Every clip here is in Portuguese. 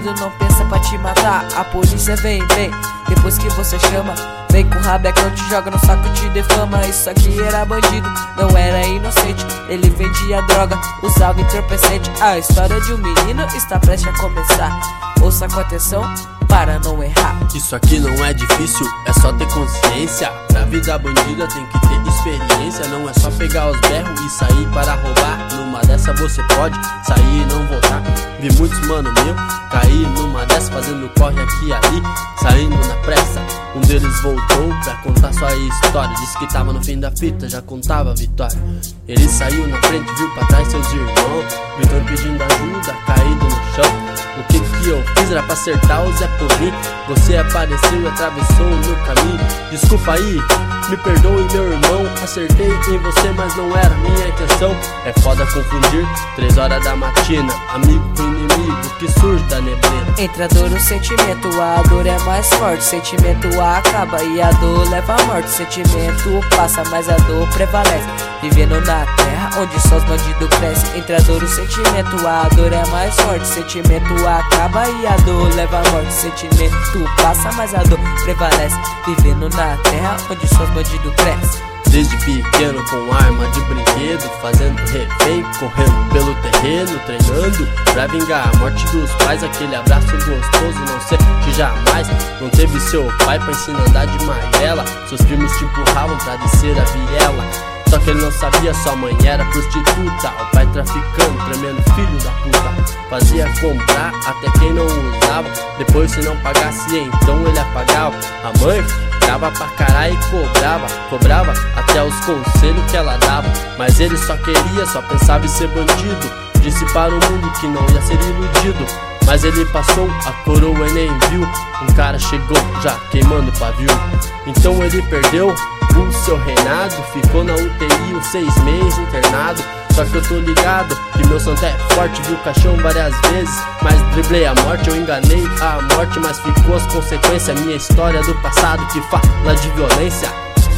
bandido não pensa pra te matar. A polícia vem, depois que você chama. Vem com rabecão, te joga no saco, te defama. Isso aqui era bandido, não era inocente. Ele vendia droga, usava entorpecente. A história de um menino está prestes a começar. Ouça com atenção para não errar. Isso aqui não é difícil, é só ter consciência. Pra vida bandida tem que ter experiência. Não é só pegar os berros e sair para roubar. Numa dessa você pode sair e não voltar. Vi muitos mano meu cair numa dessa, fazendo corre aqui e ali, saindo na pressa. Um deles voltou pra contar sua história. Disse que tava no fim da fita, já contava a vitória. Ele saiu na frente, viu pra trás seus irmãos gritando pedindo ajuda, caído no chão. O que eu fiz era pra acertar o Zé Povinho. Você apareceu e atravessou o meu caminho. Desculpa aí, me perdoe meu irmão. Acertei em você, mas não era minha intenção. É foda confundir 3 horas da matina, amigo com inimigo que surge da neblina. Entre a dor e o sentimento, a dor é mais forte. Sentimento acaba e a dor leva à morte. Sentimento passa, mas a dor prevalece. Vivendo na terra onde só os bandidos crescem. Entre a dor e o sentimento, a dor é mais forte. Sentimento acaba e a dor leva à morte. Sentimento passa, mas a dor prevalece. Vivendo na terra onde só os bandidos crescem. Desde pequeno com arma de brinquedo, fazendo refém, correndo pelo terreno, treinando pra vingar a morte dos pais. Aquele abraço gostoso, não sei que jamais não teve seu pai pra ensinar a andar de magrela. Seus primos te empurravam pra descer a viela. Só que ele não sabia, sua mãe era prostituta, o pai traficando, tremendo filho da puta. Fazia comprar até quem não usava, depois se não pagasse então ele apagava. A mãe dava pra caralho e cobrava até os conselhos que ela dava. Mas ele só queria, só pensava em ser bandido. Disse para o mundo que não ia ser iludido. Mas ele passou, a coroa e nem viu. Um cara chegou já queimando o pavio. Então ele perdeu o seu reinado, ficou na UTI uns 6 meses internado. Só que eu tô ligado que meu santo é forte. Vi o caixão várias vezes, mas driblei a morte. Eu enganei a morte, mas ficou as consequências. Minha história do passado que fala de violência.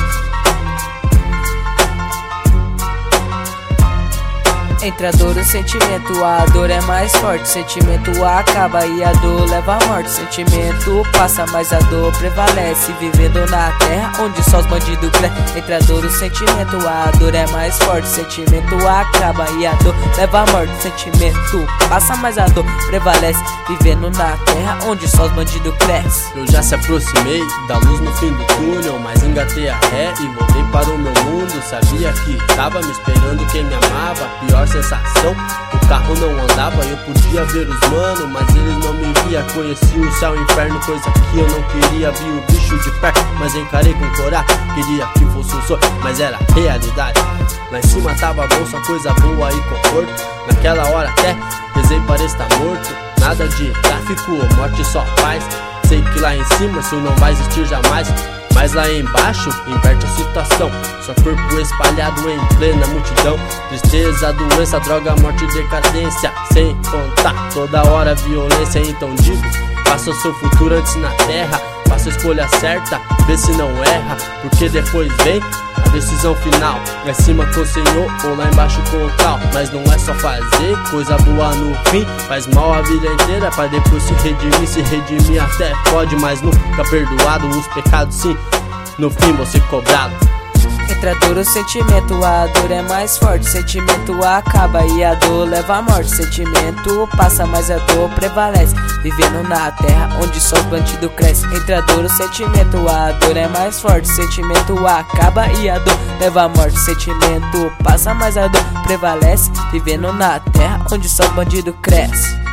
Entre a dor e o sentimento, a dor é mais forte. Sentimento acaba e a dor leva à morte. Sentimento passa, mas a dor prevalece. Vivendo na terra onde só os bandidos crescem. Entre a dor e o sentimento, a dor é mais forte. Sentimento acaba e a dor leva à morte. Sentimento passa, mas a dor prevalece. Vivendo na terra onde só os bandidos crescem. Eu já se aproximei da luz no fim do túnel, mas engatei a ré e voltei para o meu mundo. Sabia que tava me esperando quem me amava. Pior sensação, o carro não andava. Eu podia ver os mano, mas eles não me via. Conheci o céu e o inferno, coisa que eu não queria. Vi o bicho de perto, mas encarei com coragem. Queria que fosse um sonho, mas era realidade. Lá em cima tava bom, só coisa boa e conforto. Naquela hora até rezei para estar morto. Nada de tráfico ou morte, só paz. Sei que lá em cima isso não vai existir jamais. Mas lá embaixo inverte a situação. Só corpo espalhado em plena multidão. Tristeza, doença, droga, morte e decadência. Sem contar toda hora violência. Então digo, faça o seu futuro antes na terra. Faça a escolha certa, vê se não erra. Porque depois vem a decisão final. Lá em cima com o Senhor ou lá embaixo com o tal. Mas não é só fazer coisa boa no fim. Faz mal a vida inteira pra depois se redimir. Se redimir até pode, mas nunca perdoado. Os pecados sim, no fim você cobrado. Entre a dor e o sentimento, a dor é mais forte. Sentimento acaba e a dor leva à morte. Sentimento passa, mas a dor prevalece. Vivendo na terra onde só os bandidos crescem. Entre a dor e o sentimento, a dor é mais forte. Sentimento acaba e a dor leva à morte. Sentimento passa, mas a dor prevalece. Vivendo na terra onde só os bandidos crescem.